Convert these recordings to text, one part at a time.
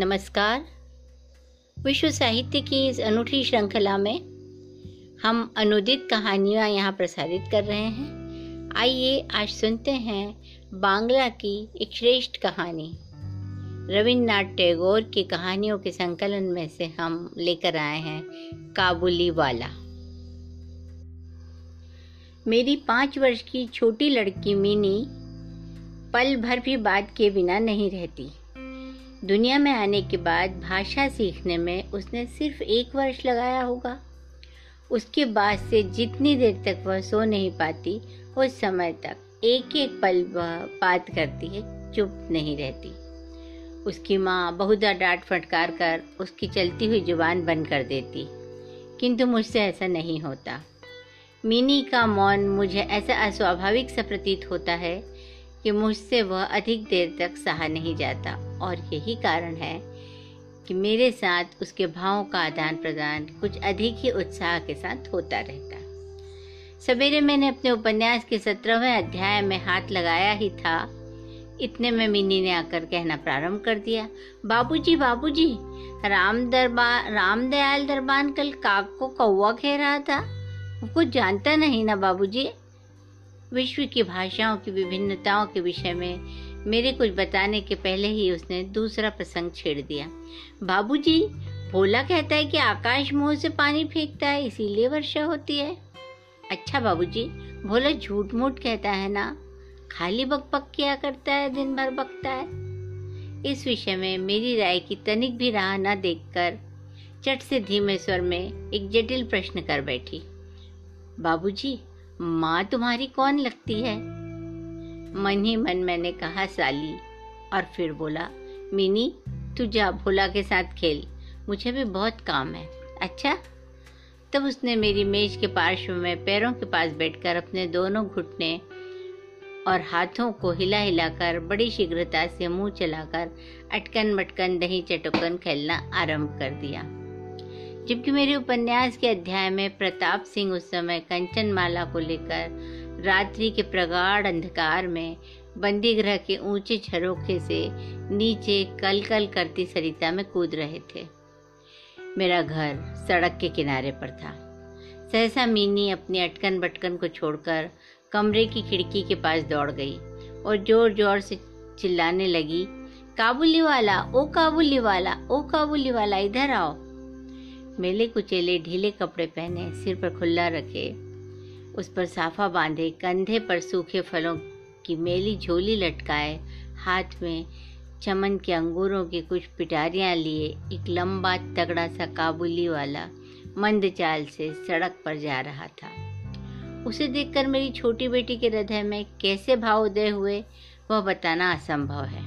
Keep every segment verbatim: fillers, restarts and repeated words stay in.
नमस्कार। विश्व साहित्य की इस अनूठी श्रृंखला में हम अनुदित कहानियाँ यहाँ प्रसारित कर रहे हैं। आइए आज सुनते हैं बांग्ला की एक श्रेष्ठ कहानी। रविन्द्रनाथ टैगोर की कहानियों के संकलन में से हम लेकर आए हैं काबुलीवाला। मेरी पाँच वर्ष की छोटी लड़की मिनी पल भर भी बात किए बिना नहीं रहती। दुनिया में आने के बाद भाषा सीखने में उसने सिर्फ एक वर्ष लगाया होगा। उसके बाद से जितनी देर तक वह सो नहीं पाती, उस समय तक एक एक पल वह बात करती है, चुप नहीं रहती। उसकी माँ बहुधा डांट फटकार कर उसकी चलती हुई जुबान बंद कर देती, किंतु मुझसे ऐसा नहीं होता। मिनी का मौन मुझे ऐसा अस्वाभाविक सा प्रतीत होता है कि मुझसे वह अधिक देर तक सहा नहीं जाता, और यही कारण है कि मेरे साथ उसके भावों का आदान प्रदान कुछ अधिक ही उत्साह के साथ होता रहता। सवेरे मैंने अपने उपन्यास के सत्रहवें अध्याय में हाथ लगाया ही था, इतने में मिनी ने आकर कहना प्रारंभ कर दिया, बाबूजी बाबूजी, राम दरबार रामदयाल दरबान कल काक को कौवा कह रहा था, वो कुछ जानता नहीं ना बाबूजी। विश्व की भाषाओं की विभिन्नताओं के विषय में मेरे कुछ बताने के पहले ही उसने दूसरा प्रसंग छेड़ दिया। बाबूजी, भोला कहता है कि आकाश मुंह से पानी फेंकता है, इसीलिए वर्षा होती है। अच्छा बाबूजी, भोला झूठ मूठ कहता है ना, खाली बकबक किया करता है, दिन भर बकता है। इस विषय में मेरी राय की तनिक भी राह न देखकर चट से धीमे स्वर में एक जटिल प्रश्न कर बैठी। बाबूजी, माँ तुम्हारी कौन लगती है? मन ही मन मैंने कहा साली, और फिर बोला, मिनी तू जा भोला के साथ खेल, मुझे भी बहुत काम है। अच्छा। तब उसने मेरी मेज के पार्श्व में पैरों के पास बैठकर अपने दोनों घुटने और हाथों को हिला हिलाकर बड़ी शीघ्रता से मुंह चलाकर अटकन मटकन दही चटकन खेलना आरंभ कर दिया। जबकि मेरे उपन्यास के अध्याय में प्रताप सिंह उस समय कंचनमाला को लेकर रात्रि के प्रगाढ़ अंधकार में बंदीगृह के ऊंचे झरोखे से नीचे कल कल करती सरिता में कूद रहे थे। मेरा घर सड़क के किनारे पर था। सहसा मिनी अपनी अटकन बटकन को छोड़कर कमरे की खिड़की के पास दौड़ गई और जोर जोर से चिल्लाने लगी, काबुलीवाला, ओ काबुलीवाला, ओ काबुलीवाला, इधर आओ। मेले कुचेले ढीले कपड़े पहने, सिर पर खुल्ला रखे, उस पर साफा बांधे, कंधे पर सूखे फलों की मेली झोली लटकाए, हाथ में चमन के अंगूरों की कुछ पिटारियां लिए एक लंबा तगड़ा सा काबुली वाला मंद चाल से सड़क पर जा रहा था। उसे देखकर मेरी छोटी बेटी के हृदय में कैसे भाव उदय हुए वह बताना असंभव है।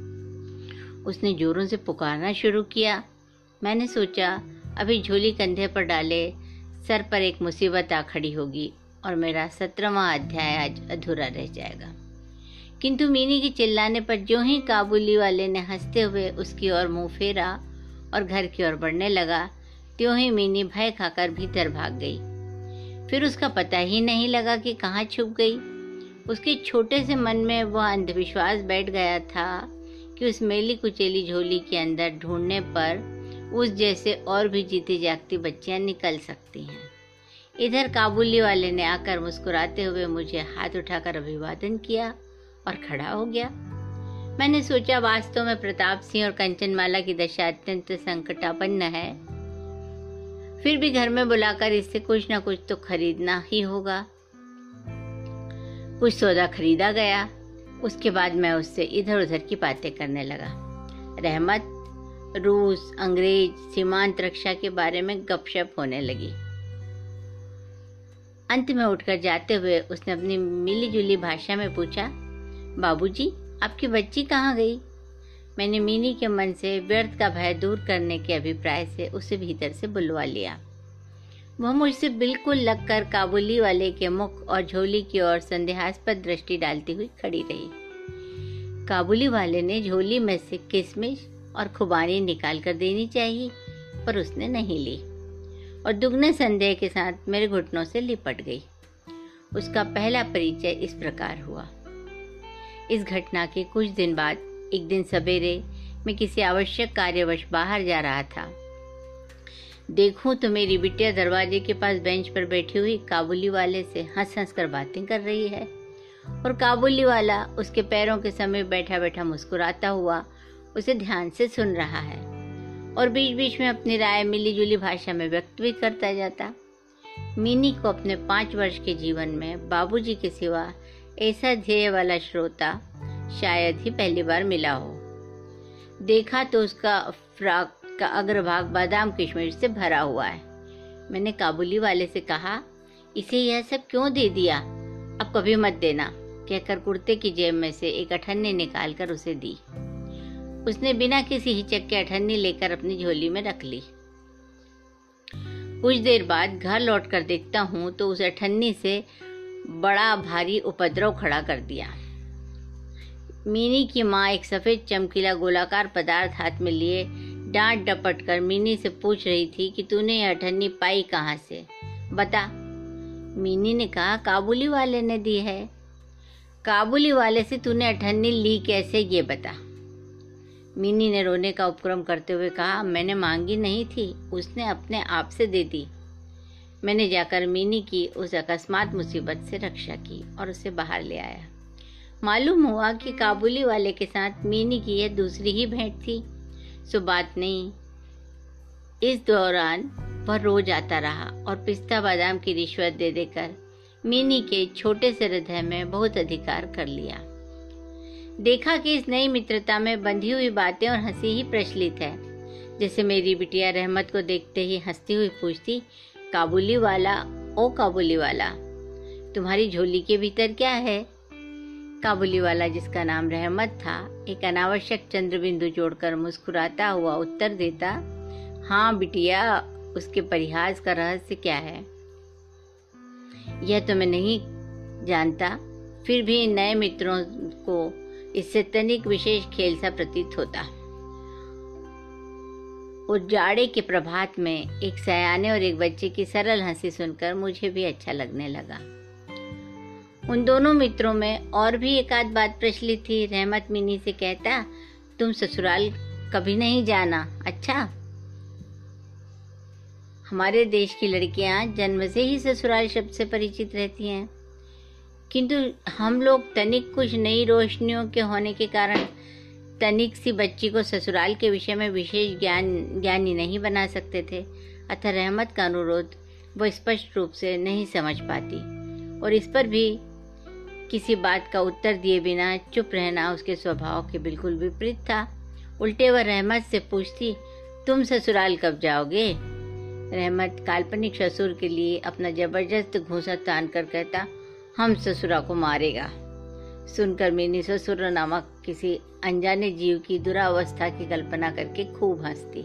उसने जोरों से पुकारना शुरू किया। मैंने सोचा अभी झोली कंधे पर डाले सर पर एक मुसीबत आ खड़ी होगी और मेरा सत्रहवां अध्याय आज अधूरा रह जाएगा। किंतु मिनी के चिल्लाने पर जो ही काबुली वाले ने हंसते हुए उसकी ओर मुंह फेरा और घर की ओर बढ़ने लगा, त्यों ही मिनी भय खाकर भीतर भाग गई। फिर उसका पता ही नहीं लगा कि कहाँ छुप गई। उसके छोटे से मन में वह अंधविश्वास बैठ गया था कि उस मेली कुचेली झोली के अंदर ढूंढने पर उस जैसे और भी जीती जागती बच्चियां निकल सकती हैं। इधर काबुली वाले ने आकर मुस्कुराते हुए मुझे हाथ उठाकर अभिवादन किया और खड़ा हो गया। मैंने सोचा वास्तव में प्रताप सिंह और कंचनमाला की दशा अत्यंत संकटापन्न है, फिर भी घर में बुलाकर इससे कुछ न कुछ तो खरीदना ही होगा। कुछ सौदा खरीदा गया। उसके बाद मैं उससे इधर उधर की बातें करने लगा। रहमत, रूस, अंग्रेज, सीमांत रक्षा के बारे में गपशप होने लगी। अंत में उठकर जाते हुए उसने अपनी मिली जुली भाषा में पूछा, बाबूजी, आपकी बच्ची कहाँ गई? मैंने मिनी के मन से व्यर्थ का भय दूर करने के अभिप्राय से उसे भीतर से बुलवा लिया। वह मुझसे बिल्कुल लगकर काबुली वाले के मुख और झोली की ओर संदेहास्पद दृष्टि डालती हुई खड़ी रही। काबुली वाले ने झोली में से किशमिश और खुबानी निकाल कर देनी चाहिए, पर उसने नहीं ली और दुगने संदेह के साथ मेरे घुटनों से लिपट गई। उसका पहला परिचय इस प्रकार हुआ। इस घटना के कुछ दिन बाद एक दिन सवेरे मैं किसी आवश्यक कार्यवश बाहर जा रहा था। देखूं तो मेरी बिटिया दरवाजे के पास बेंच पर बैठी हुई काबुली वाले से हंस हंस कर बातें कर रही है और काबुली वाला उसके पैरों के समीप बैठा बैठा मुस्कुराता हुआ उसे ध्यान से सुन रहा है और बीच बीच में अपनी राय मिली जुली भाषा में व्यक्त भी करता जाता। मिनी को अपने पाँच वर्ष के जीवन में बाबूजी के सिवा ऐसा ध्येय वाला श्रोता शायद ही पहली बार मिला हो। देखा तो उसका फ्रॉक का अग्रभाग बादाम किशमिश से भरा हुआ है। मैंने काबुली वाले से कहा, इसे यह सब क्यों दे दिया, अब कभी मत देना, कहकर कुर्ते की जेब में से एक अठन्नी निकाल कर उसे दी। उसने बिना किसी हिचक के अठन्नी लेकर अपनी झोली में रख ली। कुछ देर बाद घर लौटकर देखता हूँ तो उस अठन्नी से बड़ा भारी उपद्रव खड़ा कर दिया। मिनी की माँ एक सफेद चमकीला गोलाकार पदार्थ हाथ में लिए डांट डपट कर मिनी से पूछ रही थी कि तूने यह अठन्नी पाई कहाँ से, बता। मिनी ने कहा, काबुली वाले ने दी है। काबुली वाले से तूने अठन्नी ली कैसे, ये बता। मिनी ने रोने का उपक्रम करते हुए कहा, मैंने मांगी नहीं थी, उसने अपने आप से दे दी। मैंने जाकर मिनी की उस अकस्मात मुसीबत से रक्षा की और उसे बाहर ले आया। मालूम हुआ कि काबुली वाले के साथ मिनी की यह दूसरी ही भेंट थी। सो बात नहीं, इस दौरान वह रोज आता रहा और पिस्ता बादाम की रिश्वत दे देकर मिनी के छोटे से हृदय में बहुत अधिकार कर लिया। देखा कि इस नई मित्रता में बंधी हुई बातें और हंसी ही प्रचलित है। जैसे मेरी बिटिया रहमत को देखते ही हंसती हुई पूछती, काबुली वाला, ओ काबुली वाला, तुम्हारी झोली के भीतर क्या है? काबुली वाला, जिसका नाम रहमत था, एक अनावश्यक चंद्र बिंदु जोड़कर मुस्कुराता हुआ उत्तर देता, हाँ बिटिया, उसके परिहास का रहस्य क्या है यह तो मैं नहीं जानता, फिर भी नए मित्रों को इससे तनिक विशेष खेल सा प्रतीत होता। उस जाड़े के प्रभात में एक सयाने और एक बच्चे की सरल हंसी सुनकर मुझे भी अच्छा लगने लगा। उन दोनों मित्रों में और भी एक आध बात प्रचलित थी। रहमत मिनी से कहता, तुम ससुराल कभी नहीं जाना, अच्छा? हमारे देश की लड़कियां जन्म से ही ससुराल शब्द से परिचित रहती हैं, किंतु हम लोग तनिक कुछ नई रोशनियों के होने के कारण तनिक सी बच्ची को ससुराल के विषय में विशेष ज्ञान ज्ञानी नहीं बना सकते थे। अतः रहमत का अनुरोध वो स्पष्ट रूप से नहीं समझ पाती और इस पर भी किसी बात का उत्तर दिए बिना चुप रहना उसके स्वभाव के बिल्कुल विपरीत था। उल्टे वह रहमत से पूछती, तुम ससुराल कब जाओगे? रहमत काल्पनिक ससुर के लिए अपना जबरदस्त घूंसा तान कर कहता, हम ससुरा को मारेगा। सुनकर मिनी ससुर नामक किसी अनजाने जीव की दुरावस्था की कल्पना करके खूब हंसती।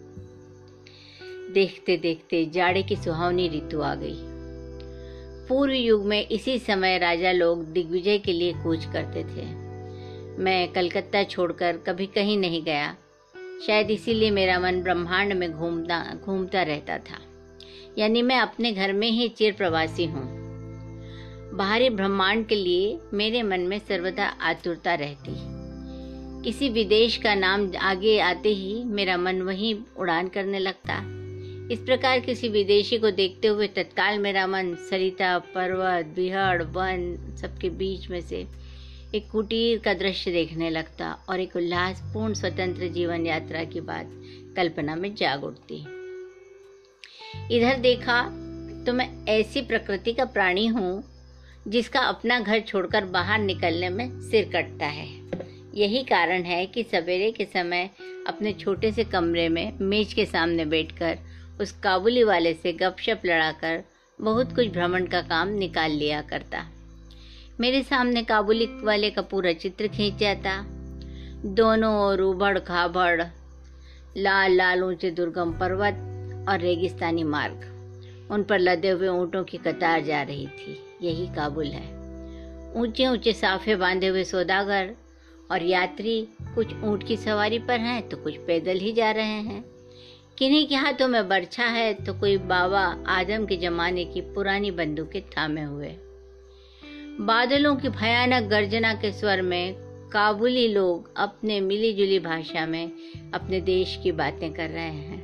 देखते देखते जाड़े की सुहावनी ऋतु आ गई। पूर्व युग में इसी समय राजा लोग दिग्विजय के लिए कूच करते थे। मैं कलकत्ता छोड़कर कभी कहीं नहीं गया, शायद इसीलिए मेरा मन ब्रह्मांड में घूमता घूमता रहता था, यानी मैं अपने घर में ही चिर प्रवासी हूँ। बाहरी ब्रह्मांड के लिए मेरे मन में सर्वदा आतुरता रहती। किसी विदेश का नाम आगे आते ही मेरा मन वहीं उड़ान करने लगता। इस प्रकार किसी विदेशी को देखते हुए तत्काल मेरा मन सरिता, पर्वत, बिहड़, वन सबके बीच में से एक कुटीर का दृश्य देखने लगता और एक उल्लासपूर्ण स्वतंत्र जीवन यात्रा की बात कल्पना में जाग उठती। इधर देखा तो मैं ऐसी प्रकृति का प्राणी हूँ जिसका अपना घर छोड़कर बाहर निकलने में सिर कटता है। यही कारण है कि सवेरे के समय अपने छोटे से कमरे में मेज के सामने बैठकर उस काबुली वाले से गपशप लड़ाकर बहुत कुछ भ्रमण का काम निकाल लिया करता। मेरे सामने काबुली वाले का पूरा चित्र खींच जाता। दोनों ओर उबड़ खाबड़ लाल लाल ऊंचे दुर्गम पर्वत और रेगिस्तानी मार्ग, उन पर लदे हुए ऊँटों की कतार जा रही थी। यही काबुल है। ऊंचे ऊंचे साफे बांधे हुए सौदागर और यात्री कुछ ऊंट की सवारी पर हैं तो कुछ पैदल ही जा रहे हैं। किन्हीं के हाथों में बर्छा है तो कोई बाबा आदम के जमाने की पुरानी बंदूकें थामे हुए। बादलों की भयानक गर्जना के स्वर में काबुली लोग अपने मिली जुली भाषा में अपने देश की बातें कर रहे हैं।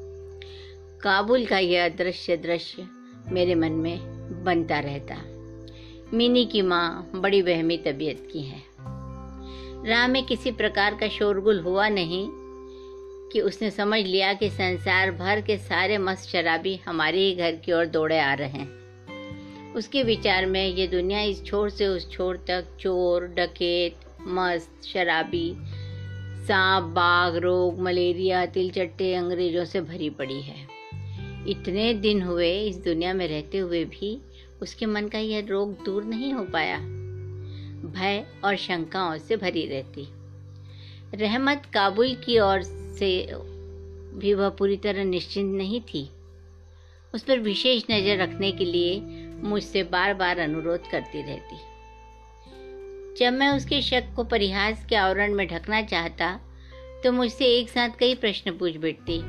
काबुल का यह अदृश्य दृश्य मेरे मन में बनता रहता। मिनी की माँ बड़ी वहमी तबीयत की है। राह में किसी प्रकार का शोरगुल हुआ नहीं कि उसने समझ लिया कि संसार भर के सारे मस्त शराबी हमारे ही घर की ओर दौड़े आ रहे हैं। उसके विचार में ये दुनिया इस छोर से उस छोर तक चोर, डकैत, मस्त, शराबी, सांप, बाघ, रोग, मलेरिया, तिलचट्टे, अंग्रेजों से भरी पड़ी है। इतने दिन हुए इस दुनिया में रहते हुए भी उसके मन का यह रोग दूर नहीं हो पाया। भय और शंकाओं से भरी रहती। रहमत काबुल की ओर से भी वह पूरी तरह निश्चिंत नहीं थी। उस पर विशेष नजर रखने के लिए मुझसे बार बार अनुरोध करती रहती। जब मैं उसके शक को परिहास के आवरण में ढकना चाहता तो मुझसे एक साथ कई प्रश्न पूछ बैठती।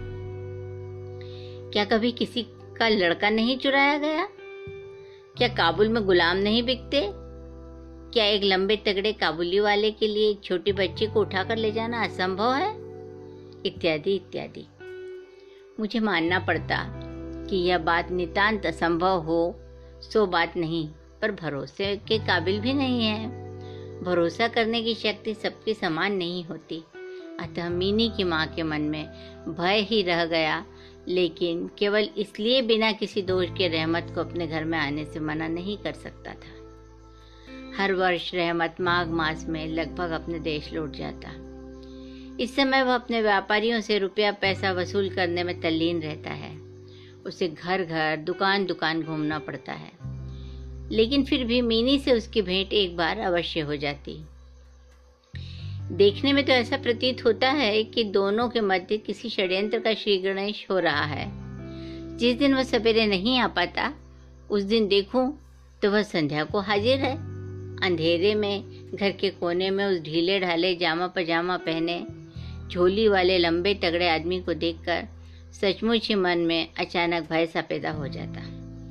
क्या कभी किसी का लड़का नहीं चुराया गया? क्या काबुल में गुलाम नहीं बिकते? क्या एक लंबे तगड़े काबुली वाले के लिए एक छोटी बच्ची को उठाकर ले जाना असंभव है? इत्यादि इत्यादि। मुझे मानना पड़ता कि यह बात नितांत असंभव हो सो बात नहीं, पर भरोसे के काबिल भी नहीं है। भरोसा करने की शक्ति सबकी समान नहीं होती। अतः मीनी की माँ के मन में भय ही रह गया, लेकिन केवल इसलिए बिना किसी दोष के रहमत को अपने घर में आने से मना नहीं कर सकता था। हर वर्ष रहमत माघ मास में लगभग अपने देश लौट जाता। इस समय वह अपने व्यापारियों से रुपया पैसा वसूल करने में तल्लीन रहता है। उसे घर घर, दुकान दुकान घूमना पड़ता है, लेकिन फिर भी मीनी से उसकी भेंट एक बार अवश्य हो जाती। देखने में तो ऐसा प्रतीत होता है कि दोनों के मध्य किसी षड्यंत्र का श्री गणेश हो रहा है। जिस दिन वह सवेरे नहीं आ पाता, उस दिन देखूं तो वह संध्या को हाजिर है। अंधेरे में घर के कोने में उस ढीले ढाले जामा पजामा पहने झोली वाले लंबे तगड़े आदमी को देखकर सचमुच ही मन में अचानक भय सा पैदा हो जाता।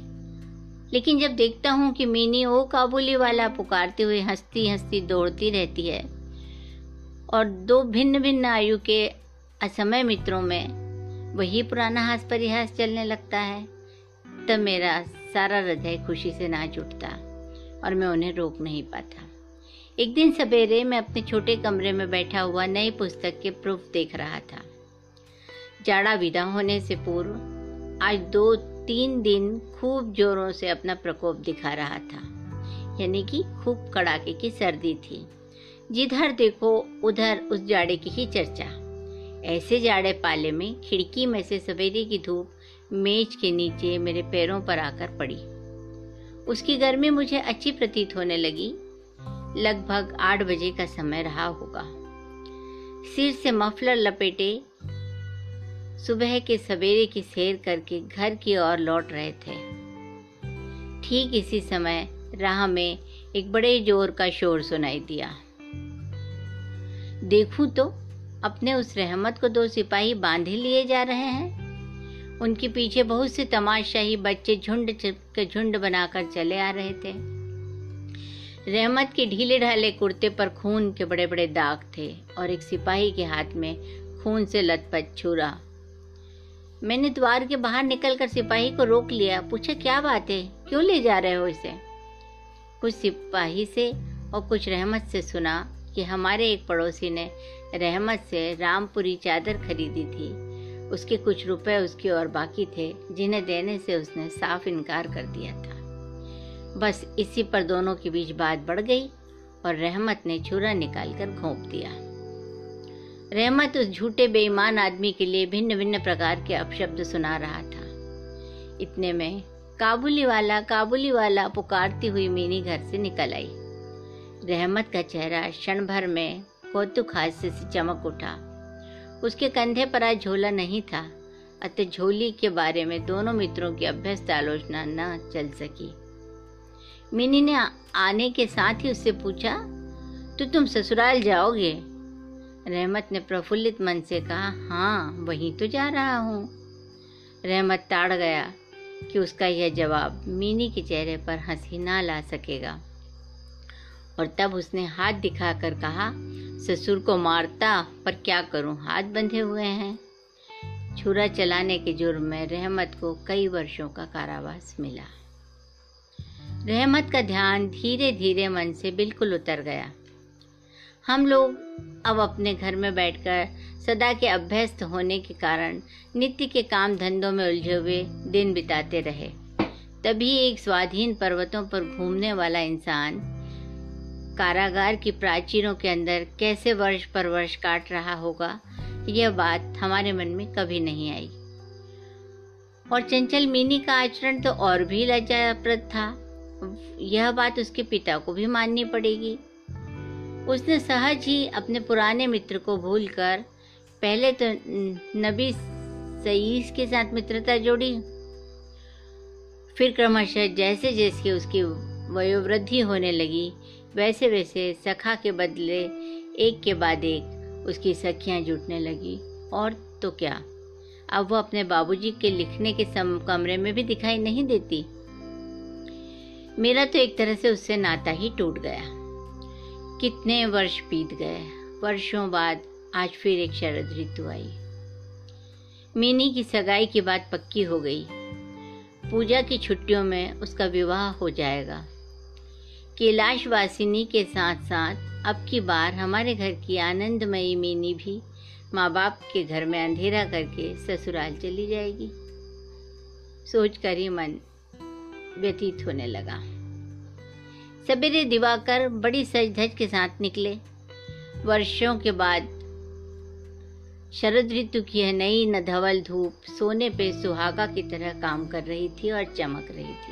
लेकिन जब देखता हूँ कि मीनी वो काबुली वाला पुकारते हुए हंसती हंसती दौड़ती रहती है और दो भिन्न भिन्न आयु के असमय मित्रों में वही पुराना हास परिहास चलने लगता है, तब मेरा सारा हृदय खुशी से नाच उठता और मैं उन्हें रोक नहीं पाता। एक दिन सवेरे मैं अपने छोटे कमरे में बैठा हुआ नई पुस्तक के प्रूफ देख रहा था। जाड़ा विदा होने से पूर्व आज दो तीन दिन खूब जोरों से अपना प्रकोप दिखा रहा था, यानी कि खूब कड़ाके की सर्दी थी। जिधर देखो उधर उस जाड़े की ही चर्चा। ऐसे जाड़े पाले में खिड़की में से सवेरे की धूप मेज के नीचे मेरे पैरों पर आकर पड़ी। उसकी गर्मी मुझे अच्छी प्रतीत होने लगी। लगभग आठ बजे का समय रहा होगा। सिर से मफलर लपेटे सुबह के सवेरे की सैर करके घर की ओर लौट रहे थे। ठीक इसी समय राह में एक बड़े जोर का शोर सुनाई दिया। देखूं तो अपने उस रहमत को दो सिपाही बांधे लिए जा रहे हैं। उनके पीछे बहुत से तमाशाही बच्चे झुंड के झुंड बनाकर चले आ रहे थे। रहमत के ढीले ढाले कुर्ते पर खून के बड़े बड़े दाग थे और एक सिपाही के हाथ में खून से लथपथ छुरा। मैंने द्वार के बाहर निकलकर सिपाही को रोक लिया। पूछा, क्या बात है, क्यों ले जा रहे हो इसे? कुछ सिपाही से और कुछ रहमत से सुना कि हमारे एक पड़ोसी ने रहमत से रामपुरी चादर खरीदी थी। उसके कुछ रुपए उसकी और बाकी थे, जिन्हें देने से उसने साफ इनकार कर दिया था। बस इसी पर दोनों के बीच बात बढ़ गई और रहमत ने छुरा निकालकर घोंप दिया। रहमत उस झूठे बेईमान आदमी के लिए भिन्न भिन्न प्रकार के अपशब्द सुना रहा था। इतने में काबुली वाला काबुली वाला पुकारती हुई मीनी घर से निकल आई। रहमत का चेहरा क्षण भर में कौतुक हास्य से चमक उठा। उसके कंधे पर आज झोला नहीं था, अतः झोली के बारे में दोनों मित्रों की अभ्यस्त आलोचना न चल सकी। मिनी ने आने के साथ ही उससे पूछा, तो तुम ससुराल जाओगे? रहमत ने प्रफुल्लित मन से कहा, हाँ, वहीं तो जा रहा हूँ। रहमत ताड़ गया कि उसका यह जवाब मिनी के चेहरे पर हंसी ना ला सकेगा। और तब उसने हाथ दिखाकर कहा, ससुर को मारता, पर क्या करूं, हाथ बंधे हुए हैं। छुरा चलाने के जुर्म में रहमत को कई वर्षों का कारावास मिला। रहमत का ध्यान धीरे धीरे मन से बिल्कुल उतर गया। हम लोग अब अपने घर में बैठकर सदा के अभ्यस्त होने के कारण नित्य के काम धंधों में उलझे हुए दिन बिताते रहे। तभी एक स्वाधीन पर्वतों पर घूमने वाला इंसान कारागार की प्राचीरों के अंदर कैसे वर्ष पर वर्ष काट रहा होगा, यह बात हमारे मन में कभी नहीं आई। और चंचल मीनी का आचरण तो और भी लज्जाप्रद था। यह बात उसके पिता को भी माननी पड़ेगी। उसने सहज ही अपने पुराने मित्र को भूलकर पहले तो नबी सईस के साथ मित्रता जोड़ी, फिर क्रमशः जैसे जैसे उसकी वयोवृद्धि होने लगी वैसे वैसे सखा के बदले एक के बाद एक उसकी सखियां जुटने लगी। और तो क्या, अब वो अपने बाबूजी के लिखने के सम कमरे में भी दिखाई नहीं देती। मेरा तो एक तरह से उससे नाता ही टूट गया। कितने वर्ष बीत गए। वर्षों बाद आज फिर एक शरद ऋतु आई। मीनी की सगाई की बात पक्की हो गई। पूजा की छुट्टियों में उसका विवाह हो जाएगा। कैलाश वासिनी के साथ साथ अब की बार हमारे घर की आनंदमयी मीनी भी माँ बाप के घर में अंधेरा करके ससुराल चली जाएगी। सोचकर ही मन व्यतीत होने लगा। सवेरे दिवाकर बड़ी सज धज के साथ निकले। वर्षों के बाद शरद ऋतु की यह नई न धवल धूप सोने पे सुहागा की तरह काम कर रही थी और चमक रही थी।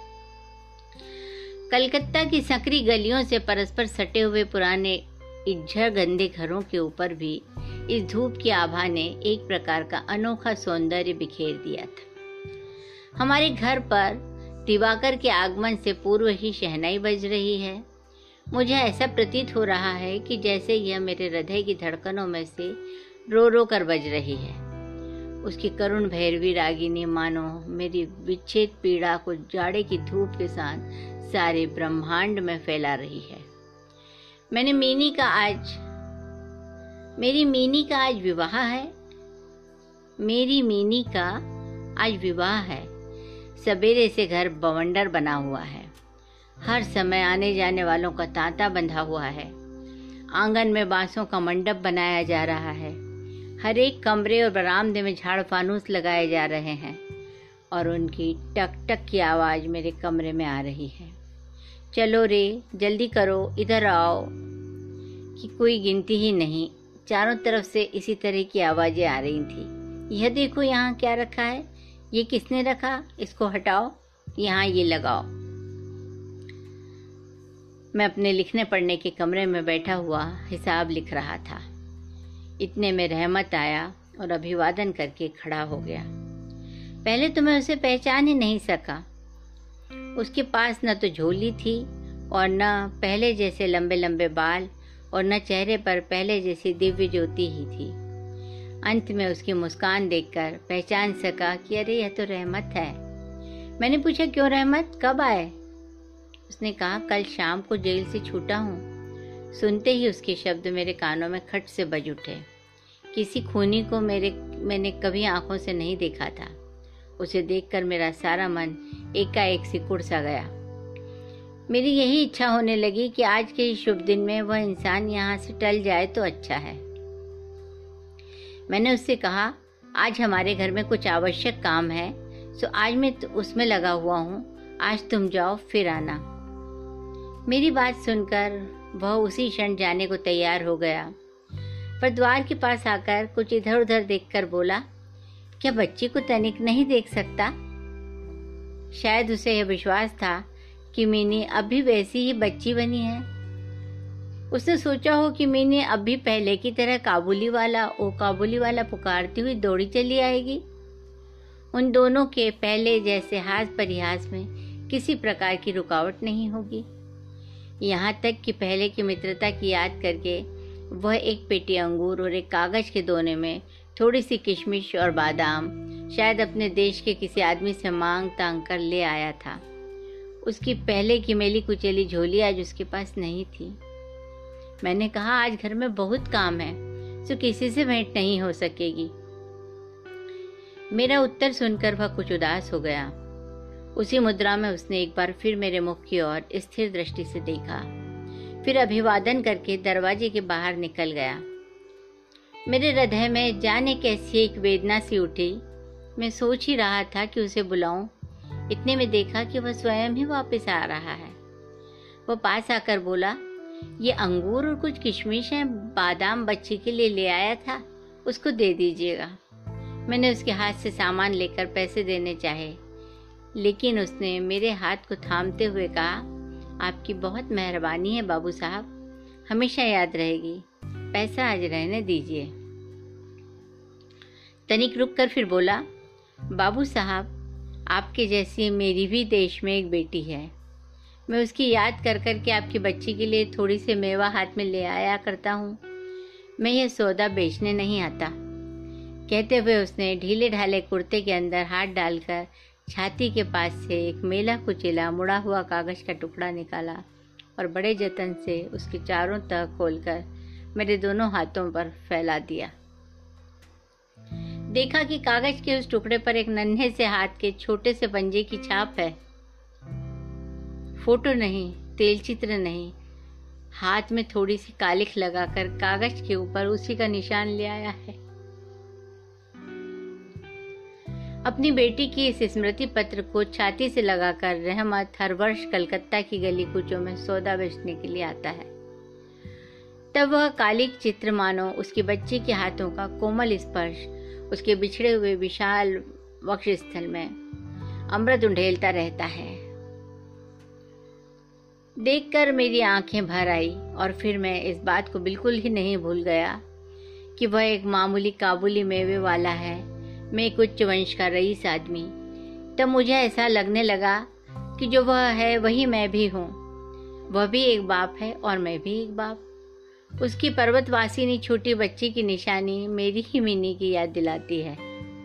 कलकत्ता की संकरी गलियों से परस्पर सटे हुए पुराने इज्जर गंदे घरों के ऊपर भी इस धूप की आभा ने एक प्रकार का अनोखा सौंदर्य बिखेर दिया था। हमारे घर पर दिवाकर के आगमन से पूर्व ही शहनाई बज रही है। मुझे ऐसा प्रतीत हो रहा है कि जैसे यह मेरे हृदय की धड़कनों में से रो रो कर बज रही है। उसकी करुण भैरवी रागिनी मानो मेरी विच्छेद पीड़ा को जाड़े की धूप के साथ सारे ब्रह्मांड में फैला रही है। मैंने मीनी का आज मेरी मीनी का आज विवाह है मेरी मीनी का आज विवाह है। सवेरे से घर बवंडर बना हुआ है। हर समय आने जाने वालों का तांता बंधा हुआ है। आंगन में बांसों का मंडप बनाया जा रहा है। हर एक कमरे और बरामदे में झाड़ फानूस लगाए जा रहे हैं और उनकी टक टक की आवाज मेरे कमरे में आ रही है। चलो रे, जल्दी करो, इधर आओ, कि कोई गिनती ही नहीं। चारों तरफ से इसी तरह की आवाजें आ रही थी। यह देखो, यहाँ क्या रखा है, ये किसने रखा, इसको हटाओ, यहाँ ये लगाओ। मैं अपने लिखने पढ़ने के कमरे में बैठा हुआ हिसाब लिख रहा था। इतने में रहमत आया और अभिवादन करके खड़ा हो गया। पहले तो मैं उसे पहचान ही नहीं सका। उसके पास न तो झोली थी और न पहले जैसे लंबे लंबे बाल और न चेहरे पर पहले जैसी दिव्य ज्योति ही थी। अंत में उसकी मुस्कान देखकर पहचान सका कि अरे यह तो रहमत है। मैंने पूछा, क्यों रहमत, कब आए? उसने कहा, कल शाम को जेल से छूटा हूँ। सुनते ही उसके शब्द मेरे कानों में खट से बज उठे। किसी खूनी को मेरे मैंने कभी आंखों से नहीं देखा था। उसे देखकर मेरा सारा मन एकाएक सिकुड़ सा गया। मेरी यही इच्छा होने लगी कि आज के इस शुभ दिन में वह इंसान यहाँ से टल जाए तो अच्छा है। मैंने उससे कहा, आज हमारे घर में कुछ आवश्यक काम है, सो आज मैं तो उसमें लगा हुआ हूँ। आज तुम जाओ, फिर आना। मेरी बात सुनकर वह उसी क्षण जाने को तैयार हो गया, पर द्वार के पास आकर कुछ इधर उधर देखकर बोला, क्या बच्ची को तनिक नहीं देख सकता? शायद उसे यह विश्वास था कि मीनी अब भी वैसी ही बच्ची बनी है। उसने सोचा हो कि मीनी अब भी पहले की तरह काबुली वाला ओ काबुली वाला पुकारती हुई दौड़ी चली आएगी। उन दोनों के पहले जैसे हास परिहास में किसी प्रकार की रुकावट नहीं होगी। यहाँ तक कि पहले की मित्रता की याद करके वह एक पेटी अंगूर और एक कागज के दोने में थोड़ी सी किशमिश और बादाम शायद अपने देश के किसी आदमी से मांग तांग कर ले आया था। उसकी पहले की मेली कुचेली झोली आज उसके पास नहीं थी। मैंने कहा, आज घर में बहुत काम है, तो किसी से भेंट नहीं हो सकेगी। मेरा उत्तर सुनकर वह कुछ उदास हो गया। उसी मुद्रा में उसने एक बार फिर मेरे मुख की ओर स्थिर दृष्टि से देखा, फिर अभिवादन करके दरवाजे के बाहर निकल गया। मेरे हृदय में जाने कैसी एक वेदना सी उठी। मैं सोच ही रहा था कि उसे बुलाऊं, इतने में देखा कि वह स्वयं ही वापस आ रहा है। वह पास आकर बोला, ये अंगूर और कुछ किशमिश हैं, बादाम बच्ची के लिए ले आया था, उसको दे दीजिएगा। मैंने उसके हाथ से सामान लेकर पैसे देने चाहे, लेकिन उसने मेरे हाथ को थामते हुए कहा, आपकी बहुत मेहरबानी है बाबू साहब, हमेशा याद रहेगी, पैसा आज रहने दीजिए। तनिक रुक कर फिर बोला, बाबू साहब, आपके जैसी मेरी भी देश में एक बेटी है। मैं उसकी याद कर कर के आपकी बच्ची के लिए थोड़ी सी मेवा हाथ में ले आया करता हूँ। मैं यह सौदा बेचने नहीं आता। कहते हुए उसने ढीले ढाले कुर्ते के अंदर हाथ डालकर छाती के पास से एक मेला कुचेला मुड़ा हुआ कागज का टुकड़ा निकाला और बड़े जतन से उसके चारों तह खोलकर मेरे दोनों हाथों पर फैला दिया। देखा कि कागज के उस टुकड़े पर एक नन्हे से हाथ के छोटे से पंजे की छाप है। फोटो नहीं, तेल चित्र नहीं, हाथ में थोड़ी सी कालिख लगाकर कागज के ऊपर उसी का निशान ले आया है। अपनी बेटी की इस स्मृति पत्र को छाती से लगाकर रहमत हर वर्ष कलकत्ता की गली कूचों में सौदा बेचने के लिए आता है। तब वह कालिक चित्र मानो उसकी बच्ची के हाथों का कोमल स्पर्श उसके बिछड़े हुए विशाल वक्षस्थल में अमृत उंडेलता रहता है। देखकर मेरी आंखें भर आई और फिर मैं इस बात को बिल्कुल ही नहीं भूल गया कि वह एक मामूली काबुली मेवे वाला है, मैं एक उच्च वंश का रईस आदमी। तब मुझे ऐसा लगने लगा कि जो वह है वही मैं भी हूँ। वह भी एक बाप है और मैं भी एक बाप। उसकी पर्वतवासिनी छोटी बच्ची की निशानी मेरी ही मीनी की याद दिलाती है।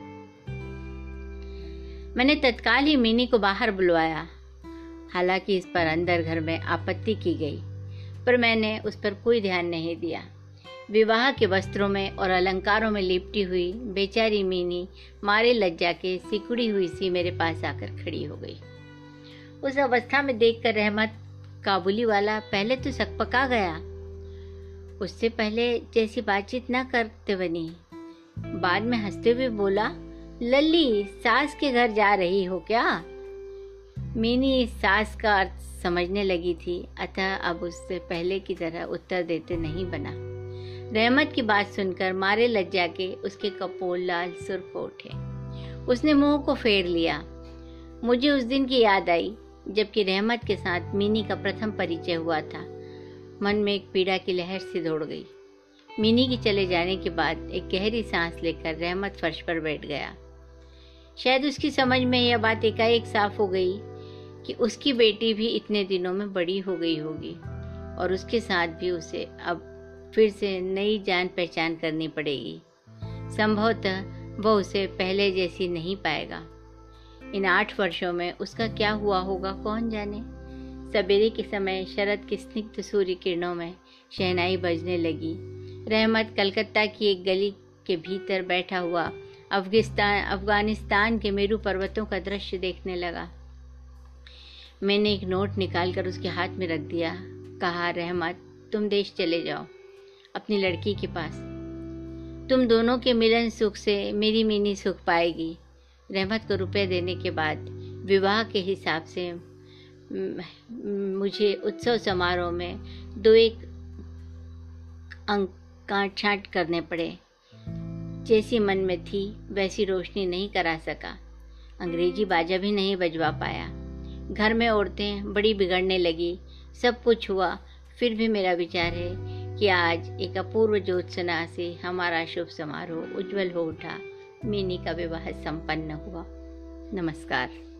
मैंने तत्काल ही मीनी को बाहर बुलवाया। हालांकि इस पर अंदर घर में आपत्ति की गई, पर मैंने उस पर कोई ध्यान नहीं दिया। विवाह के वस्त्रों में और अलंकारों में लिपटी हुई बेचारी मीनी मारे लज्जा के सिकुड़ी हुई सी मेरे पास आकर खड़ी हो गई। उस अवस्था में देखकर रहमत काबुली वाला पहले तो सकपका गया। उससे पहले जैसी बातचीत न करते बनी, बाद में हंसते हुए बोला, लल्ली, सास के घर जा रही हो क्या? मीनी सास का अर्थ समझने लगी थी, अतः अब उससे पहले की तरह उत्तर देते नहीं बना। रहमत की बात सुनकर मारे लज्जा के उसके कपोल लाल सुर्ख उठे। उसने मुंह को फेर लिया। मुझे उस दिन की याद आई जबकि रहमत के साथ मीनी का प्रथम परिचय हुआ था। मन में एक पीड़ा की लहर सी दौड़ गई। मीनी के चले जाने के बाद एक गहरी सांस लेकर रहमत फर्श पर बैठ गया। शायद उसकी समझ में यह बात एकाएक साफ हो गई कि उसकी बेटी भी इतने दिनों में बड़ी हो गई होगी और उसके साथ भी उसे अब फिर से नई जान पहचान करनी पड़ेगी। संभवतः वह उसे पहले जैसी नहीं पाएगा। इन आठ वर्षों में उसका क्या हुआ होगा कौन जाने। सवेरे के समय शरद की स्निग्ध सूर्य किरणों में शहनाई बजने लगी। रहमत कलकत्ता की एक गली के भीतर बैठा हुआ अफगानिस्तान अफगानिस्तान के मेरू पर्वतों का दृश्य देखने लगा। मैंने एक नोट निकालकर उसके हाथ में रख दिया। कहा, रहमत, तुम देश चले जाओ अपनी लड़की के पास। तुम दोनों के मिलन सुख से मेरी मीनी सुख पाएगी। रहमत को रुपए देने के बाद विवाह के हिसाब से मुझे उत्सव समारोह में दो एक अंक काट छांट करने पड़े। जैसी मन में थी वैसी रोशनी नहीं करा सका। अंग्रेजी बाजा भी नहीं बजवा पाया। घर में औरतें बड़ी बिगड़ने लगी। सब कुछ हुआ, फिर भी मेरा विचार है कि आज एक अपूर्व ज्योत्सना से हमारा शुभ समारोह उज्जवल हो उठा। मीनी का विवाह संपन्न हुआ। नमस्कार।